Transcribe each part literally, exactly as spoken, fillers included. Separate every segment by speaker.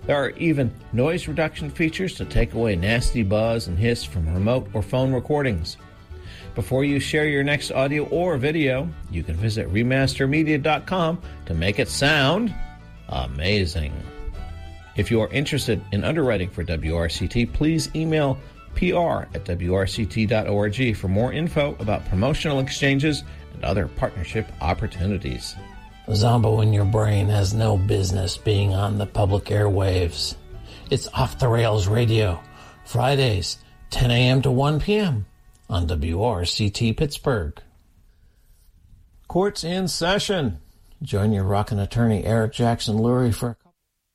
Speaker 1: There are even noise reduction features to take away nasty buzz and hiss from remote or phone recordings. Before you share your next audio or video, you can visit remaster media dot com to make it sound amazing. If you are interested in underwriting for W R C T, please email P R at W R C T dot org for more info about promotional exchanges and other partnership opportunities.
Speaker 2: Zombo in Your Brain has no business being on the public airwaves. It's Off the Rails Radio, Fridays, ten a.m. to one p.m. on W R C T Pittsburgh. Court's in session. Join your rockin' attorney Eric Jackson Lurie for a couple.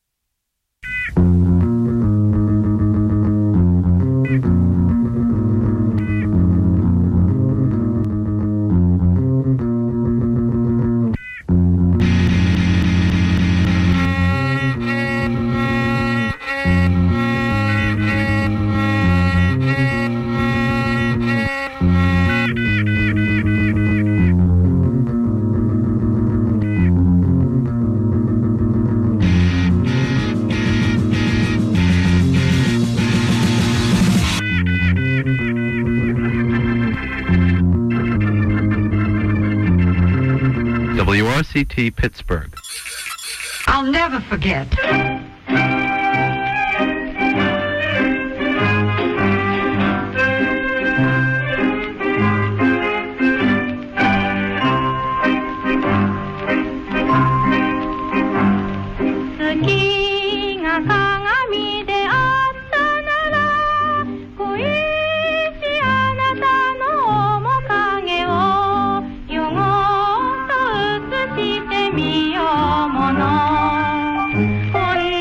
Speaker 3: W R C T Pittsburgh.
Speaker 4: I'll never forget.
Speaker 5: Oh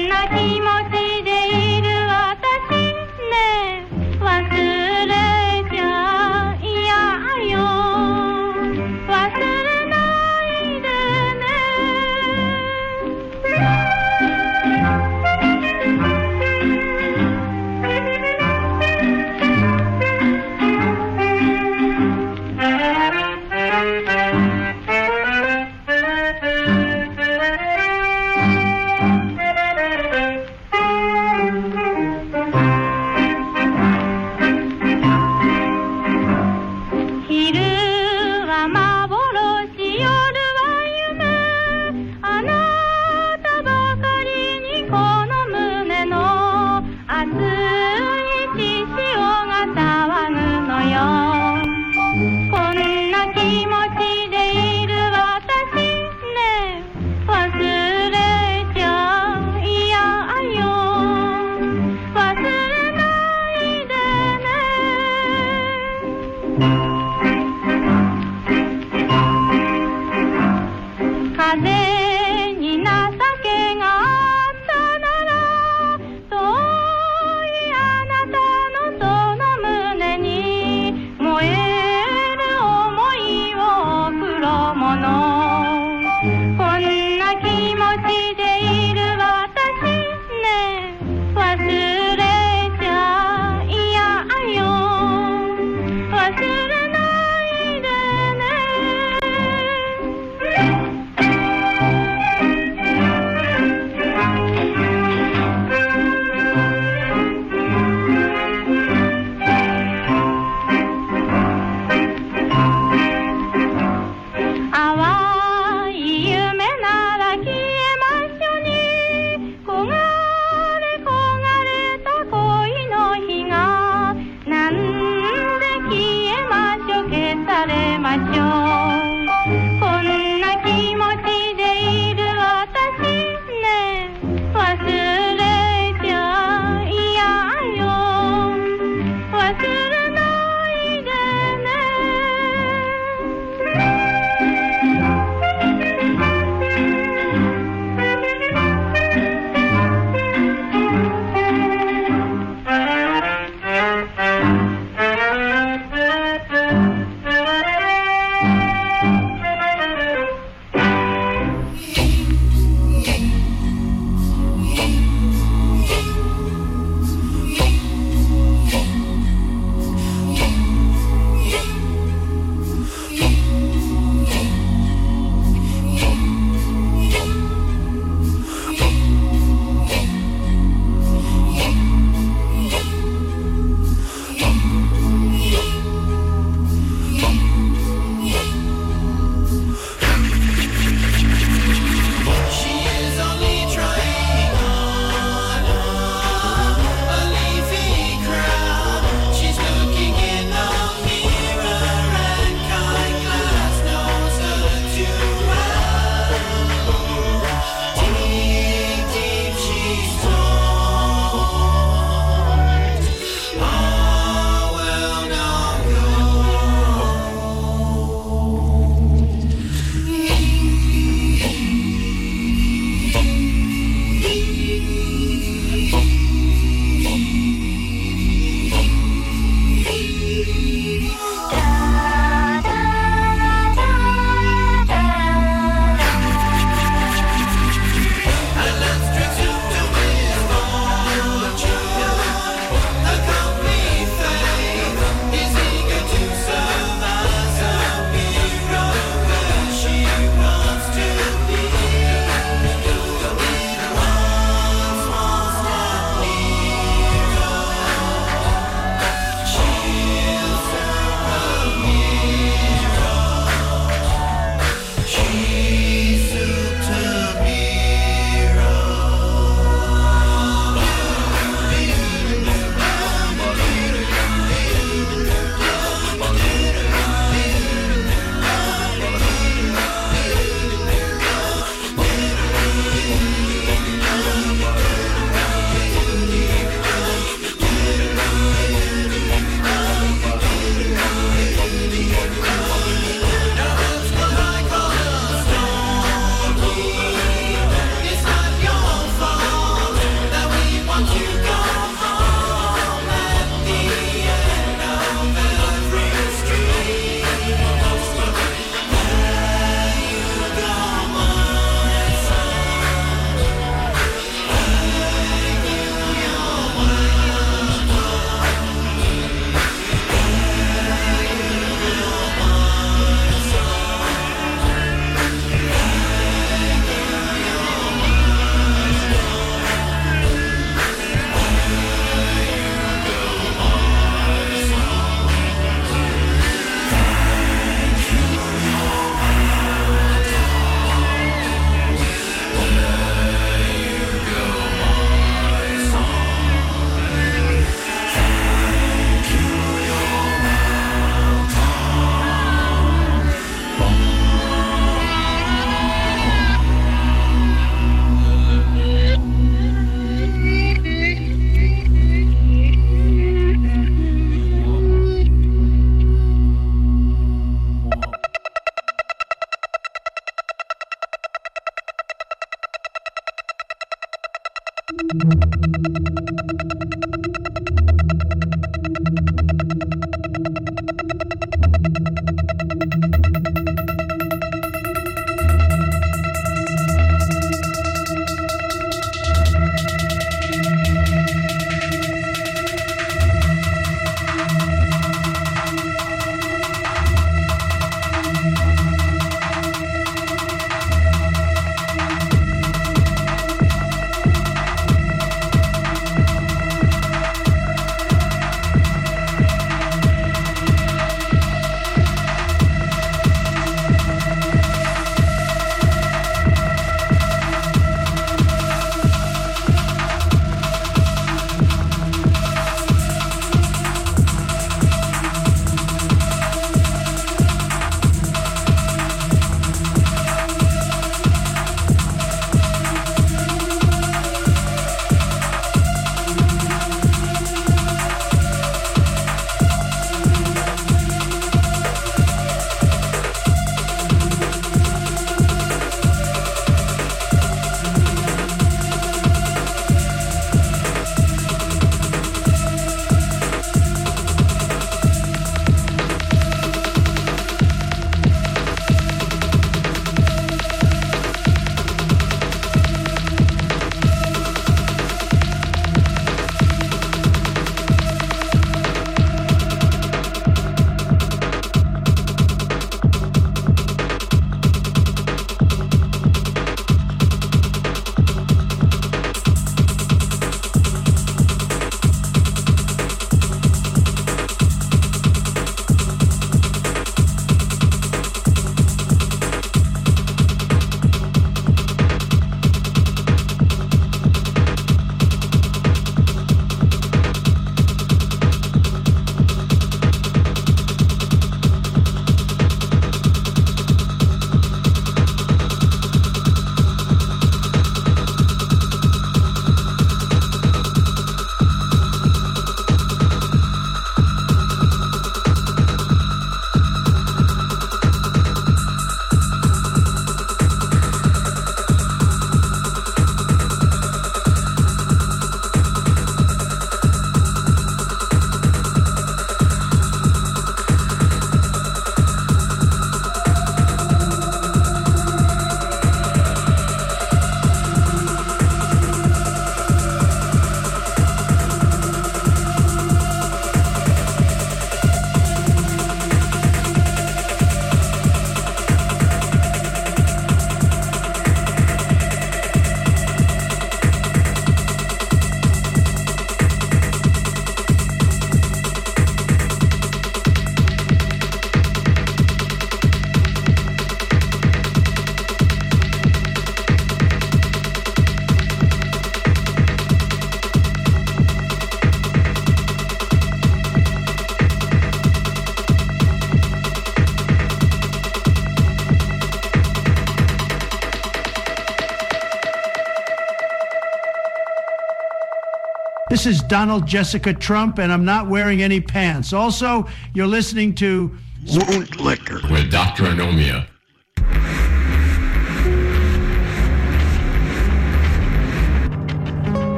Speaker 5: This is Donald Jessica Trump, and I'm not wearing any pants. Also, you're listening to
Speaker 6: Wound Liquor
Speaker 7: with Doctor Anomia.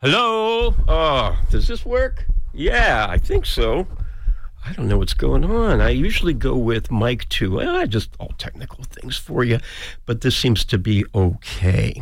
Speaker 6: Hello? Oh, does this work? Yeah, I think so. I don't know what's going on. I usually go with mic two. Eh, just all technical things for you, but this seems to be okay.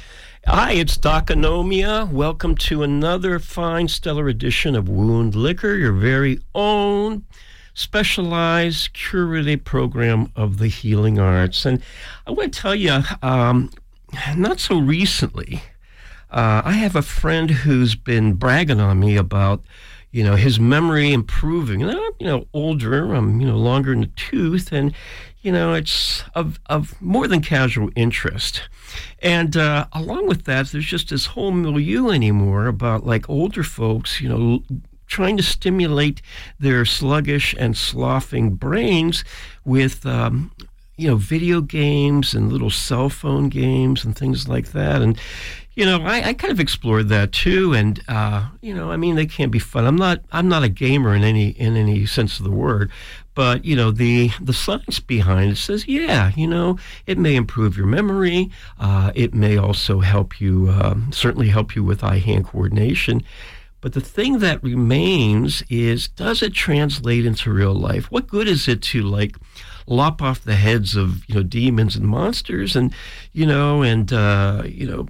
Speaker 6: Hi, it's Doc Anomia. Welcome to another fine, stellar edition of Wound Liquor, your very own specialized, curated program of the healing arts. And I want to tell you, um, not so recently, uh, I have a friend who's been bragging on me about you know, his memory improving. And I'm, you know, older, I'm, you know, longer in the tooth, and, you know, it's of, of more than casual interest. And uh, along with that, there's just this whole milieu anymore about, like, older folks, you know, trying to stimulate their sluggish and sloughing brains with, um, you know, video games and little cell phone games and things like that. And, you know, I, I kind of explored that too, and uh, you know, I mean, they can be fun. I'm not, I'm not a gamer in any in any sense of the word, but you know, the the science behind it says, yeah, you know, it may improve your memory. Uh, it may also help you, uh, certainly help you with eye-hand coordination. But the thing that remains is, does it translate into real life? What good is it to, like, lop off the heads of, you know, demons and monsters, and, you know, and, uh, you know,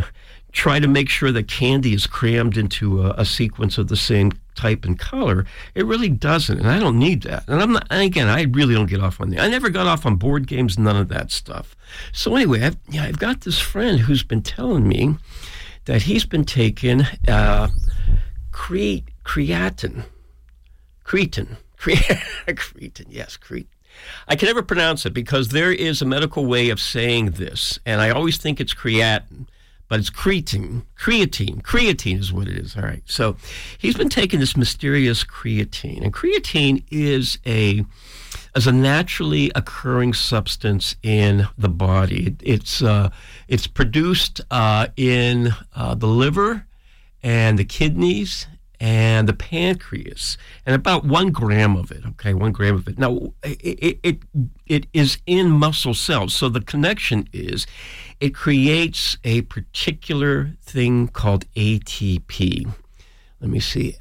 Speaker 6: try to make sure that candy is crammed into a, a sequence of the same type and color? It really doesn't, and I don't need that. And I'm not, and again, I really don't get off on that. I never got off on board games, none of that stuff. So anyway, I've, yeah, I've got this friend who's been telling me that he's been taking uh, cre- creatine, creatine, cre- creatine, yes, creatine. I can never pronounce it because there is a medical way of saying this, and I always think it's creatine, but it's creatine. Creatine. Creatine is what it is. All right. So he's been taking this mysterious creatine, and creatine is a as a naturally occurring substance in the body. It, it's uh, it's produced uh, in uh, the liver and the kidneys and the pancreas, and about one gram of it, okay, one gram of it. Now, it, it, it is in muscle cells, so the connection is it creates a particular thing called A T P. Let me see,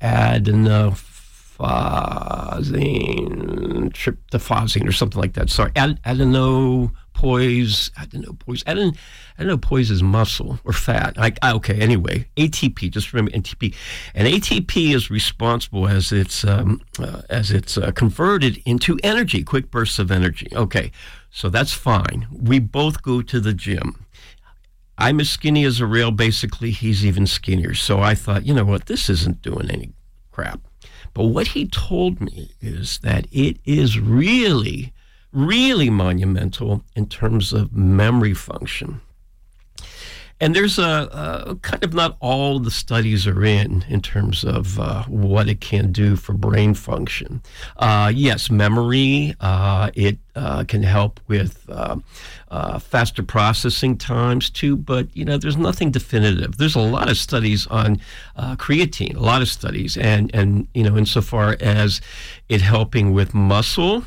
Speaker 6: adenosine, tryptophan, or something like that. Sorry, Ad, adenopoise, adenopoise, adeno, adenopoise is muscle or fat. I, I, okay, anyway, A T P. Just remember A T P, and A T P is responsible as it's um, uh, as it's uh, converted into energy, quick bursts of energy. Okay, so that's fine. We both go to the gym. I'm as skinny as a rail. Basically, he's even skinnier. So I thought, you know what, this isn't doing any crap. But what he told me is that it is really, really monumental in terms of memory function. And there's a, a kind of, not all the studies are in in terms of uh, what it can do for brain function. Uh, yes, memory, uh, it uh, can help with uh, uh, faster processing times too, but, you know, there's nothing definitive. There's a lot of studies on uh, creatine, a lot of studies, and, and, you know, insofar as it helping with muscle,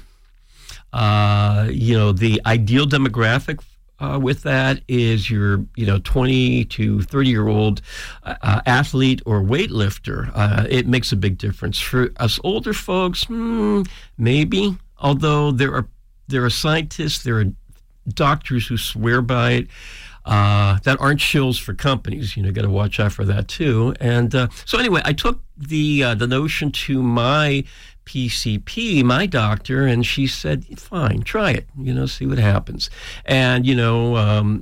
Speaker 6: uh, you know, the ideal demographic Uh, with that is your, you know, twenty to thirty year old uh, athlete or weightlifter. Uh, it makes a big difference. For us older folks, hmm, maybe. Although there are there are scientists, there are doctors who swear by it. Uh, that aren't shills for companies. You know, got to watch out for that too. And uh, so anyway, I took the uh, the notion to my P C P, my doctor, and she said, fine, try it, you know, see what happens. And, you know, um,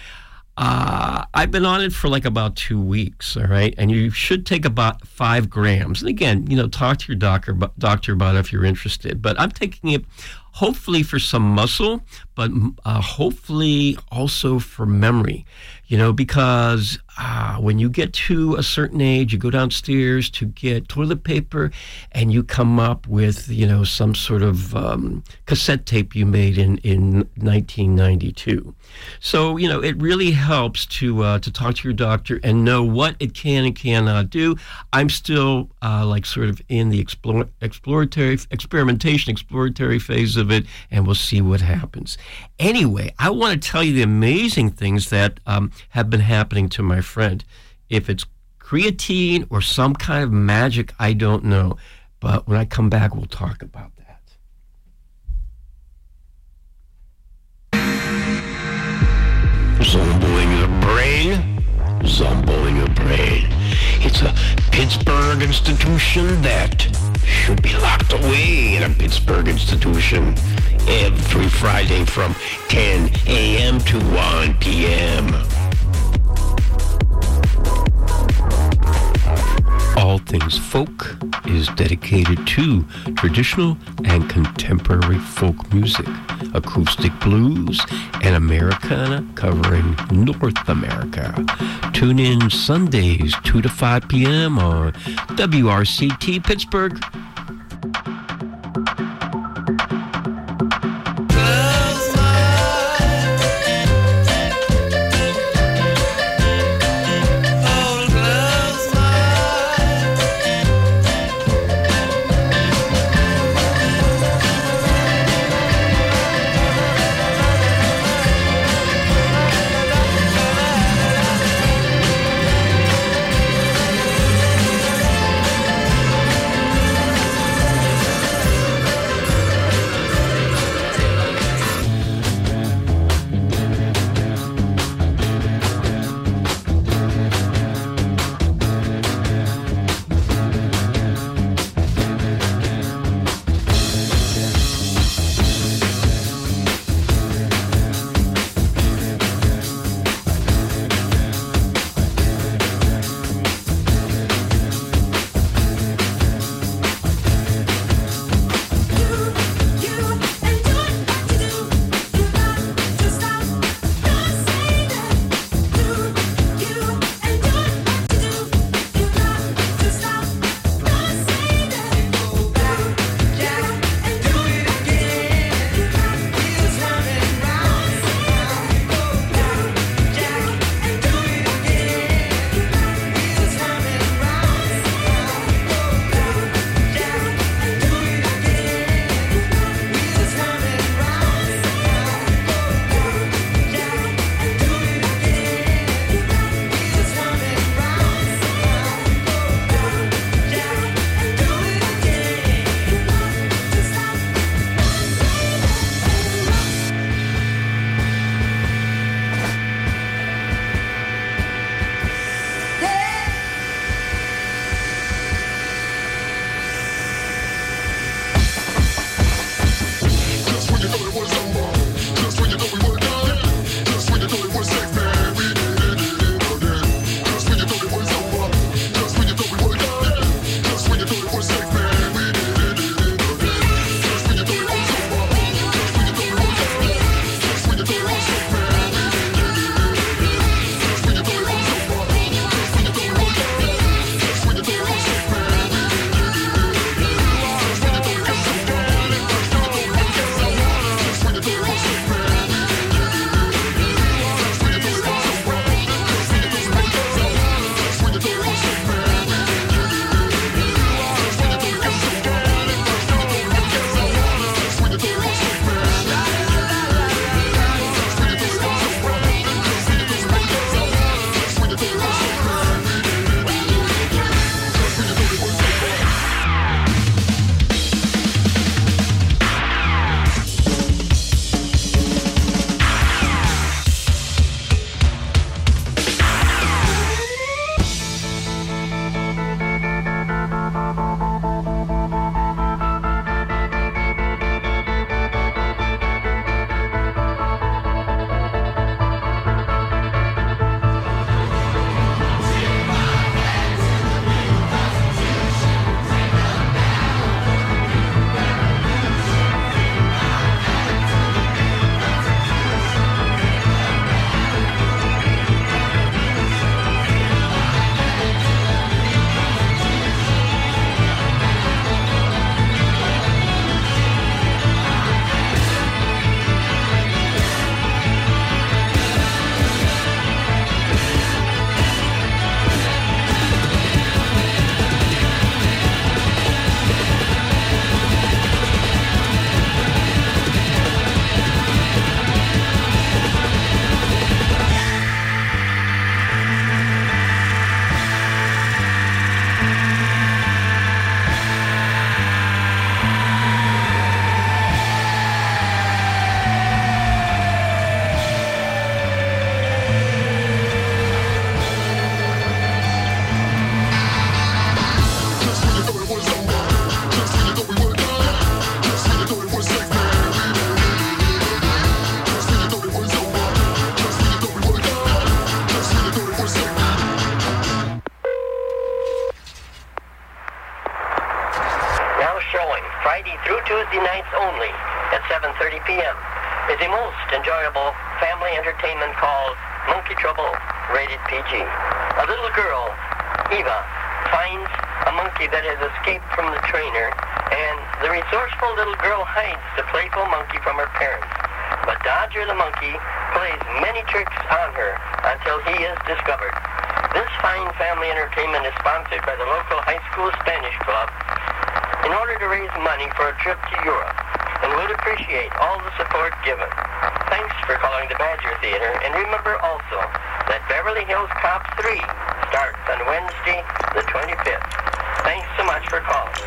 Speaker 6: uh, I've been on it for like about two weeks, all right? And you should take about five grams. And again, you know, talk to your doctor, doctor about it if you're interested. But I'm taking it hopefully for some muscle, but uh, hopefully also for memory, you know, because uh, when you get to a certain age, you go downstairs to get toilet paper and you come up with, you know, some sort of um, cassette tape you made in, in nineteen ninety-two. So, you know, it really helps to uh, to talk to your doctor and know what it can and cannot do. I'm still uh, like sort of in the explore, exploratory, experimentation, exploratory phase of it, and we'll see what happens. Anyway, I want to tell you the amazing things that um, have been happening to my friend. If it's creatine or some kind of magic, I don't know. But when I come back, we'll talk about that. Zumbling the brain, zumbling the brain. It's a Pittsburgh institution that should be locked away in a Pittsburgh institution every Friday from ten a.m. to one p.m. All Things Folk is dedicated to traditional and contemporary folk music, acoustic blues, and Americana covering North America. Tune in Sundays, two to five p.m. on W R C T Pittsburgh.
Speaker 7: Now showing Friday through Tuesday nights only at seven thirty p.m. is a most enjoyable family entertainment called Monkey Trouble, rated P G. A little girl, Eva, finds a monkey that has escaped from the trainer, and the resourceful little girl hides the playful monkey from her parents. But Dodger the monkey plays many tricks on her until he is discovered. This fine family entertainment is sponsored by the local high school Spanish club in order to raise money for a trip to Europe, and would appreciate all the support given. Thanks for calling the Badger Theater, and remember also that Beverly Hills Cop three starts on Wednesday the twenty-fifth. Thanks so much for calling.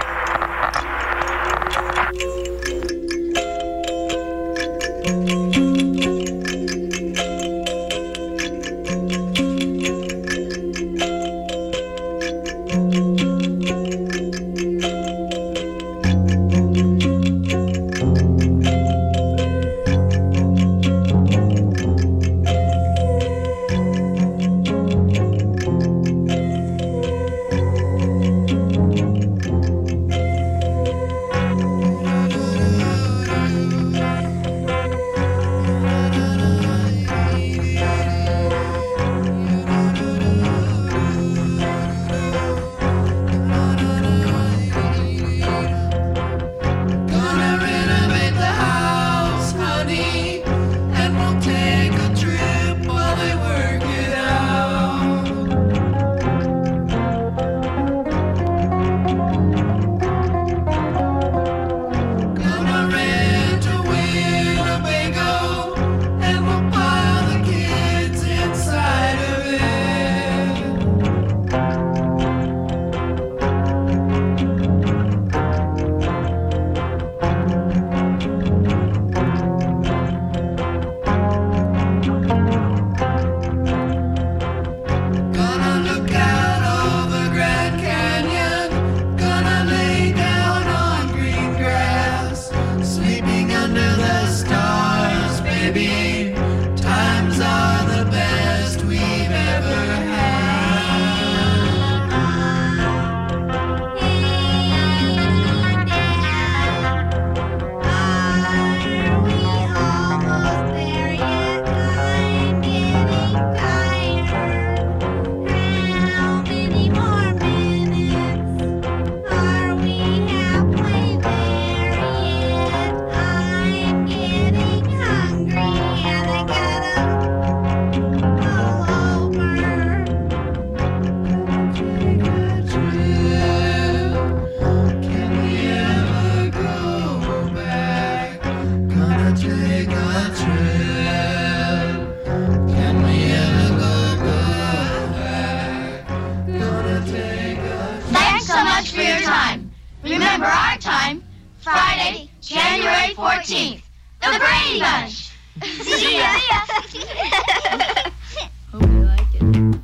Speaker 8: Remember our time, Friday, January fourteenth, the Brady Bunch. See ya.
Speaker 9: Hope you like it.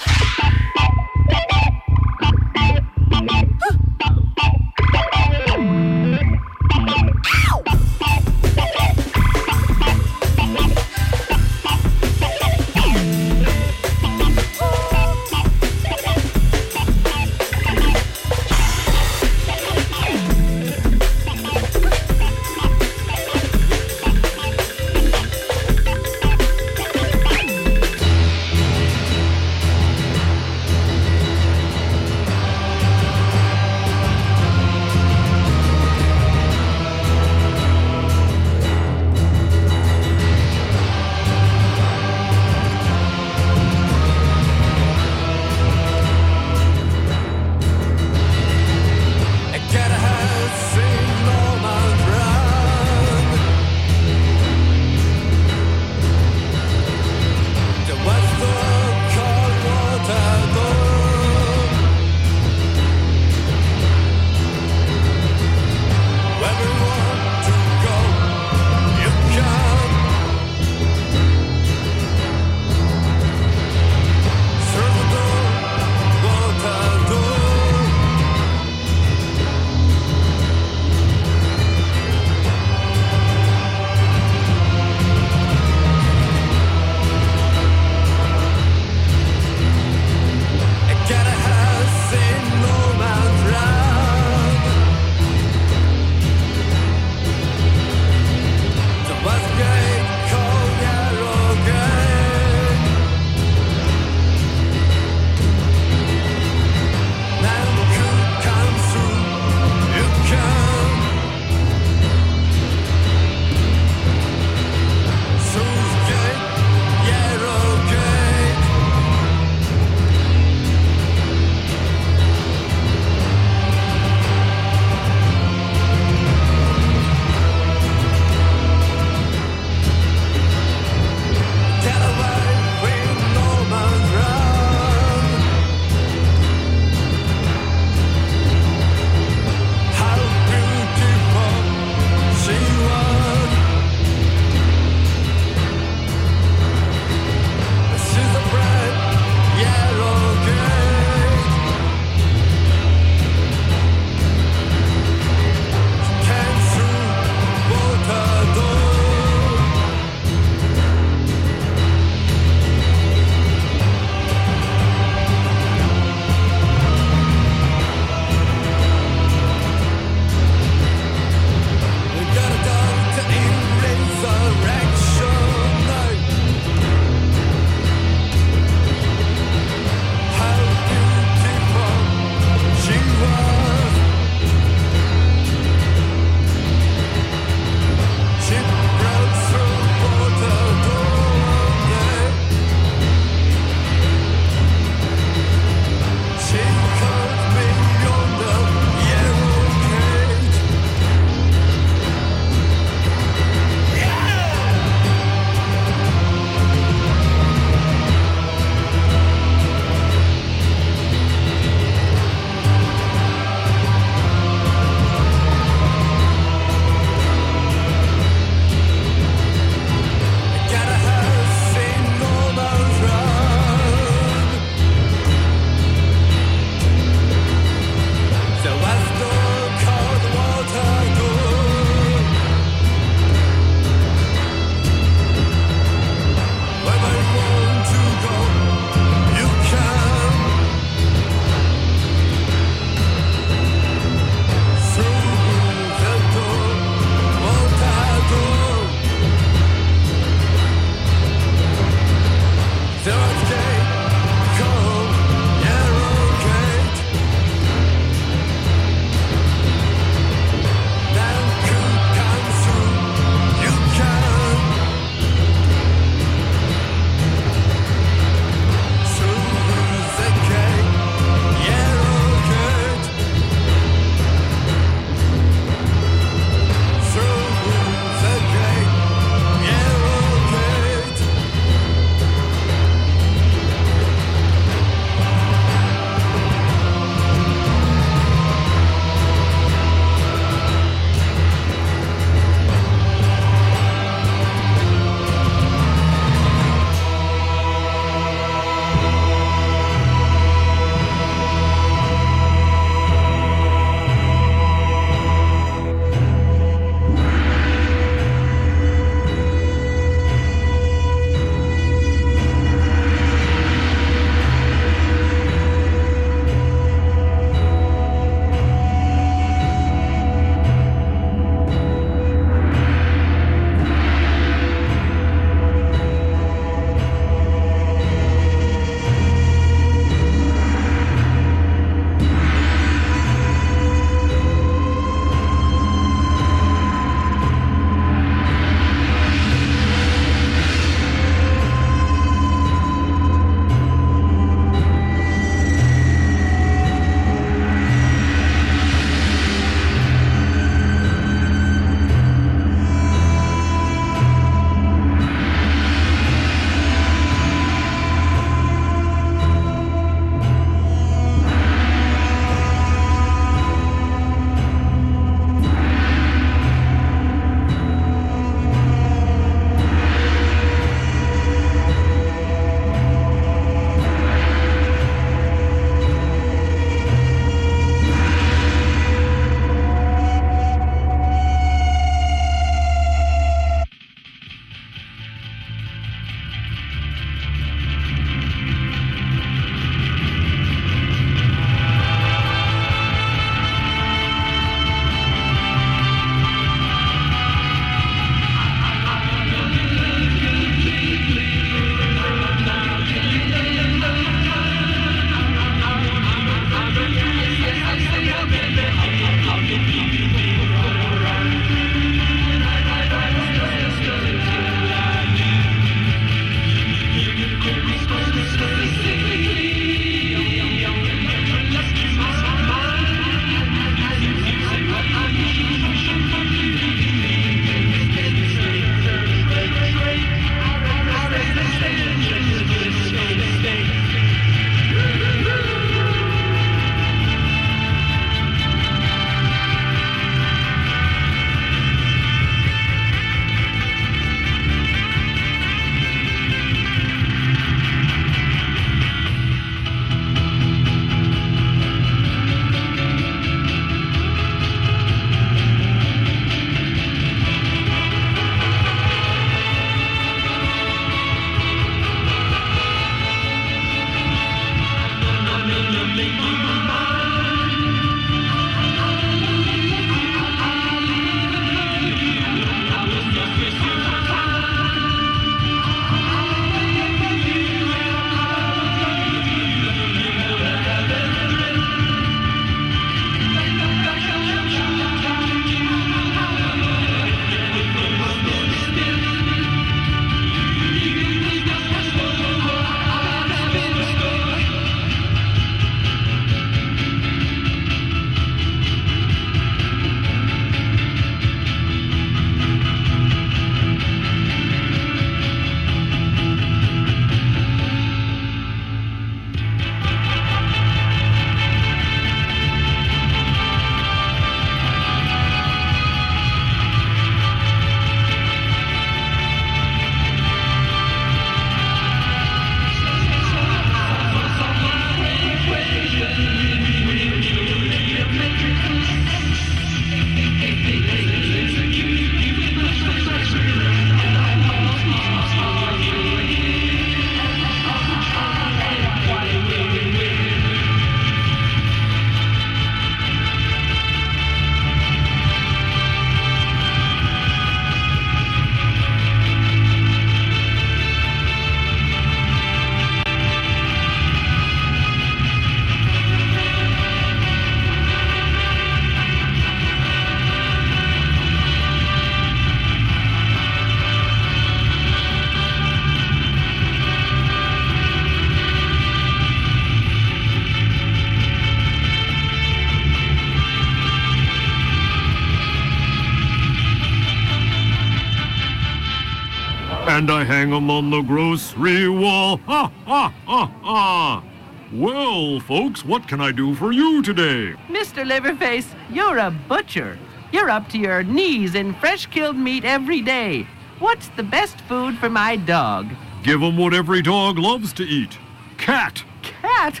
Speaker 9: and I hang 'em on the grocery wall. Ha, ha, ha, ha. Well, folks, what can I do for you today?
Speaker 10: Mister Liverface, you're a butcher. You're up to your knees in fresh-killed meat every day. What's the best food for my dog?
Speaker 9: Give 'em what every dog loves to eat. Cat.
Speaker 10: Cat?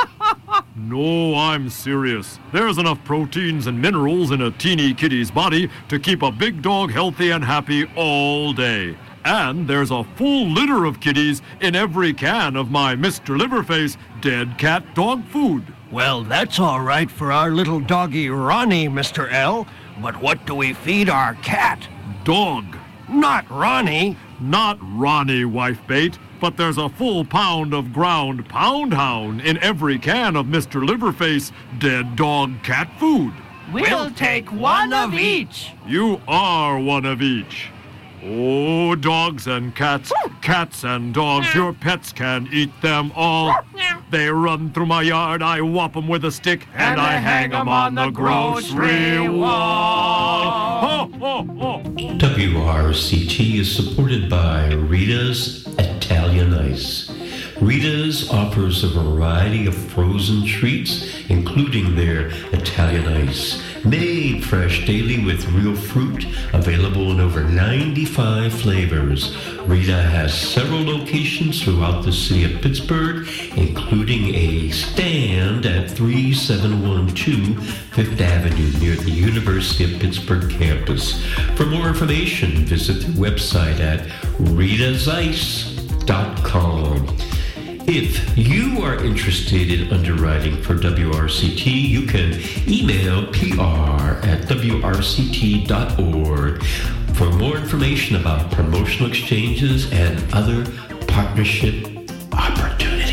Speaker 9: No, I'm serious. There's enough proteins and minerals in a teeny kitty's body to keep a big dog healthy and happy all day. And there's a full litter of kitties in every can of my Mister Liverface dead cat dog food.
Speaker 11: Well, that's all right for our little doggy Ronnie, Mister L. But what do we feed our cat?
Speaker 9: Dog.
Speaker 11: Not Ronnie.
Speaker 9: Not Ronnie, wife bait. But there's a full pound of ground pound hound in every can of Mister Liverface dead dog cat food.
Speaker 10: We'll take one of each.
Speaker 9: You are one of each. Oh, dogs and cats, cats and dogs, your pets can eat them all. They run through my yard, I whop 'em with a stick, and, and I hang 'em on the grocery wall. Ho, ho, ho.
Speaker 12: W R C T is supported by Rita's Italian Ice. Rita's offers a variety of frozen treats, including their Italian Ice. Made fresh daily with real fruit, available in over ninety-five flavors. Rita has several locations throughout the city of Pittsburgh, including a stand at three seven one two Fifth Avenue near the University of Pittsburgh campus. For more information, visit the website at ritas ice dot com. If you are interested in underwriting for W R C T, you can email P R at W R C T dot org for more information about promotional exchanges and other partnership opportunities.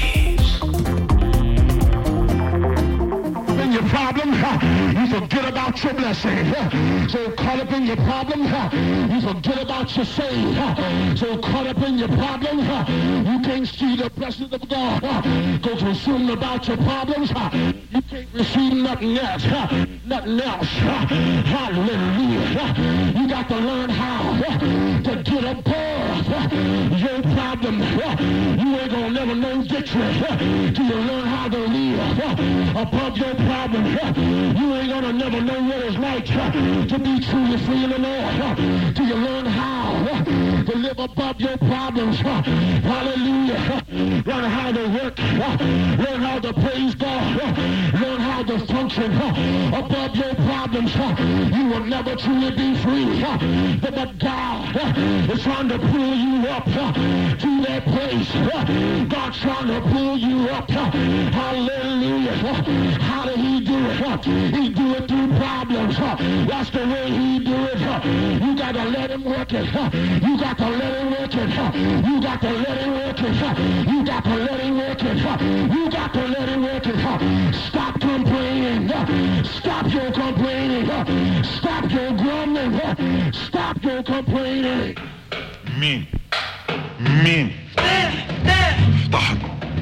Speaker 13: In your problem, you forget about your blessing. So caught up in your problem, you forget about your save. So caught up in your problem, you can't see the blessings of God. Go consumed about your problems, you can't receive nothing else. Nothing else. Hallelujah. You got to learn how to get above your problem. You ain't gonna never know victory till you learn how to live above your problem. You ain't gonna never know what it's like to be truly free in the Lord till you learn how to live above your problems. Hallelujah. Learn how to work. Learn how to praise God. Learn how to function above your problems. You will never truly be free. But God is trying to pull you up to that place. God's trying to pull you up. Hallelujah. How did he do it? He do it through problems. That's the way he do it. You got to let him work it. You got to let him work it. You got to let him work it. You got to let him work it. You got to let him work it. Stop complaining. Stop your complaining. Stop your grumbling. Stop your complaining.
Speaker 14: مين مين ارتحت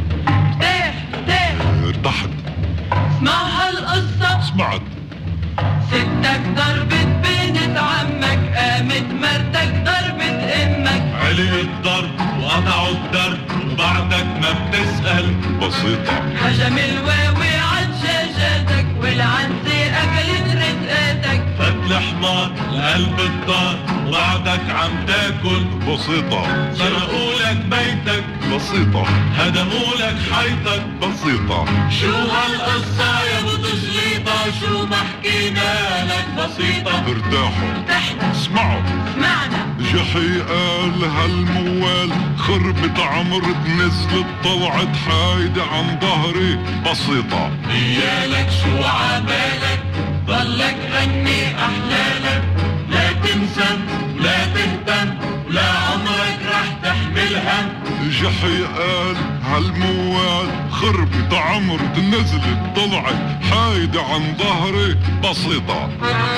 Speaker 14: ارتحت
Speaker 15: اسمع هالقصة
Speaker 14: سمعت
Speaker 15: ستك ضربت بنت عمك قامت مرتك ضربت امك
Speaker 14: علي الضرب وقطعوا الدرب وبعدك ما بتسأل بسيطة
Speaker 15: هجم الواوي عن شجاتك والعنزة اكلت رزقاتك
Speaker 14: فت الحمار لقلب الدار وبعدك عم تاكل بسيطة سرقوا لك بيتك بسيطة هدموا لك حيطك بسيطة
Speaker 15: شو هالقصة يا ابو تشليطة شو ما حكينا لك بسيطة
Speaker 14: ارتاحوا
Speaker 15: ارتحنا
Speaker 14: اسمعوا
Speaker 15: سمعنا
Speaker 14: جحي قال هالموال خربت عمرت نزلت طلعت حايدة عن ظهري بسيطة
Speaker 15: نيالك شو عبالك ضلك غني احلالك لا تنسى لا تهتم لا عمرك رح تحمل هم
Speaker 14: جحي قال هالموال خربت عمرت نزلت طلعت حايدة عن ظهري بسيطة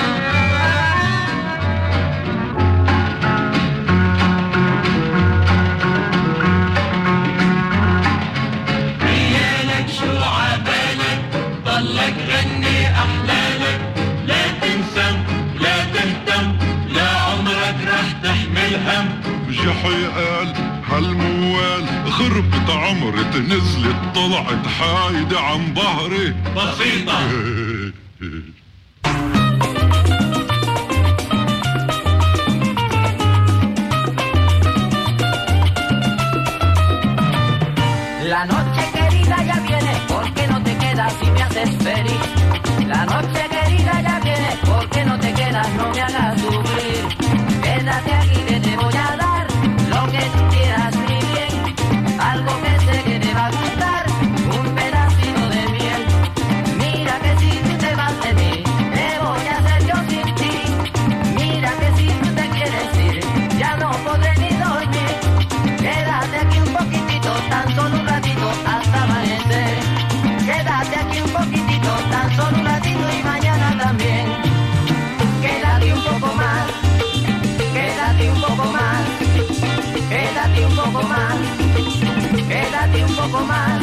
Speaker 15: نيالك شو عبالك ضلك غني احلالك لا تنسى لا تهتم لا عمرك رح تحمل هم
Speaker 14: جحي خربت عمرت نزلت طلعت حايدة عن ظهري
Speaker 15: بسيطة.
Speaker 16: La noche querida ya viene, porque no te quedas y me haces feliz. La noche querida ya viene, porque no te quedas, no me hagas sufrir. Quédate aquí que te voy a dar lo que tú quieras, mi bien. Algo que sé que te va a gustar, un pedacito de miel. Mira que si tú te vas de mí, ¿qué voy a hacer yo sin ti? Mira que si tú te quieres ir, ya no podré ni dormir. Quédate aquí un poquitito, tan solo un ratito hasta amanecer. Quédate aquí un poquitito, tan solo un ratito y mañana también. Quédate un poco más, quédate un poco más, quédate un poco más, quédate un poco más.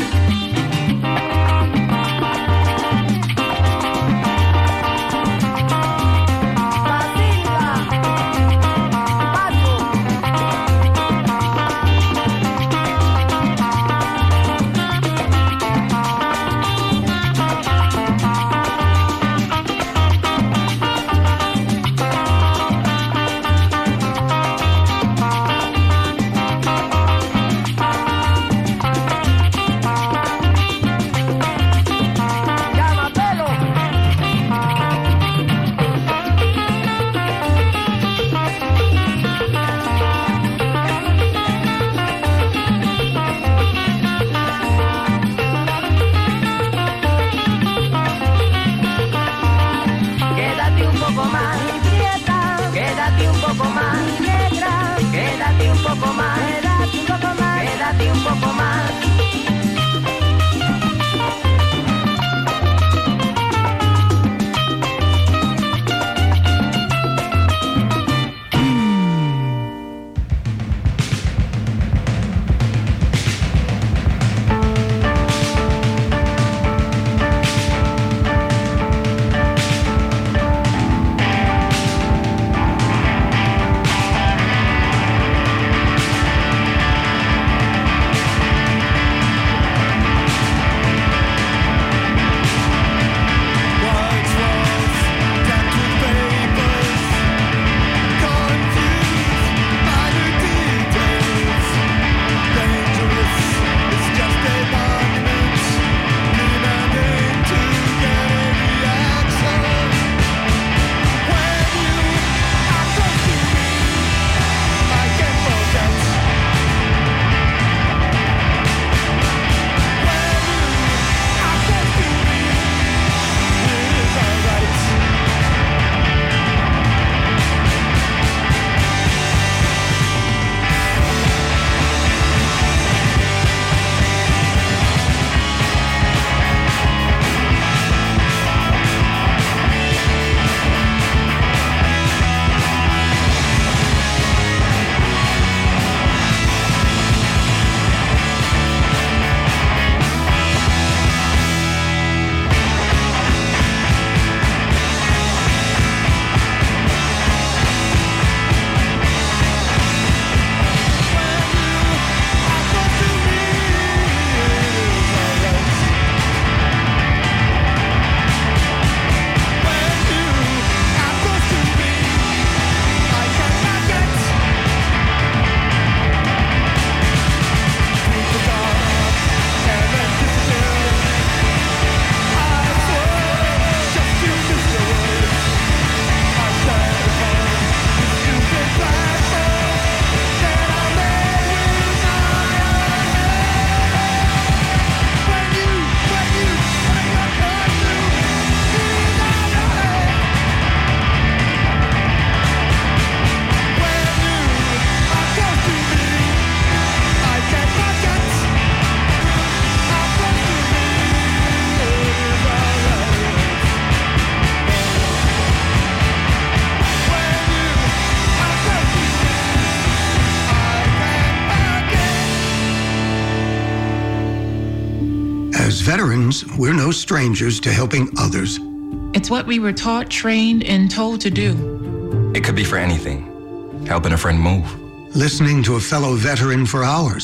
Speaker 17: As veterans, we're no strangers to helping others.
Speaker 18: It's what we were taught, trained, and told to do.
Speaker 19: It could be for anything. Helping a friend move.
Speaker 17: Listening to a fellow veteran for hours.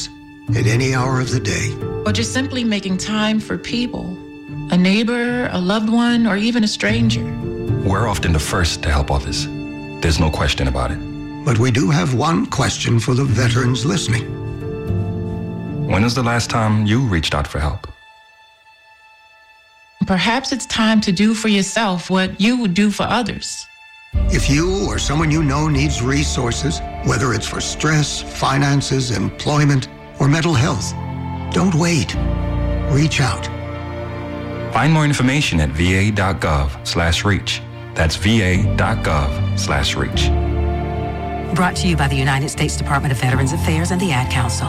Speaker 17: at any hour of the day.
Speaker 18: Or just simply making time for people, a neighbor, a loved one, or even a stranger.
Speaker 19: We're often the first to help others. There's no question about it.
Speaker 17: But we do have one question for the veterans listening.
Speaker 19: When was the last time you reached out for help?
Speaker 18: Perhaps it's time to do for yourself what you would do for others.
Speaker 17: If you or someone you know needs resources, whether it's for stress, finances, employment, or mental health, don't wait. Reach out.
Speaker 19: Find more information at va.gov slash reach. That's va.gov slash reach.
Speaker 20: Brought to you by the United States Department of Veterans Affairs and the Ad Council.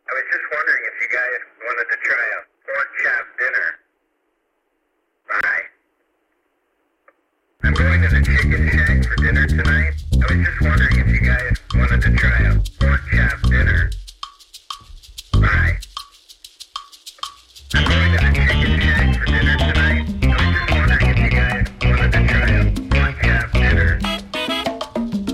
Speaker 21: I was just wondering if you guys wanted to try a pork chop dinner. Bye. I'm going to the Chicken Shack for dinner tonight. I was just wondering if you guys wanted to try a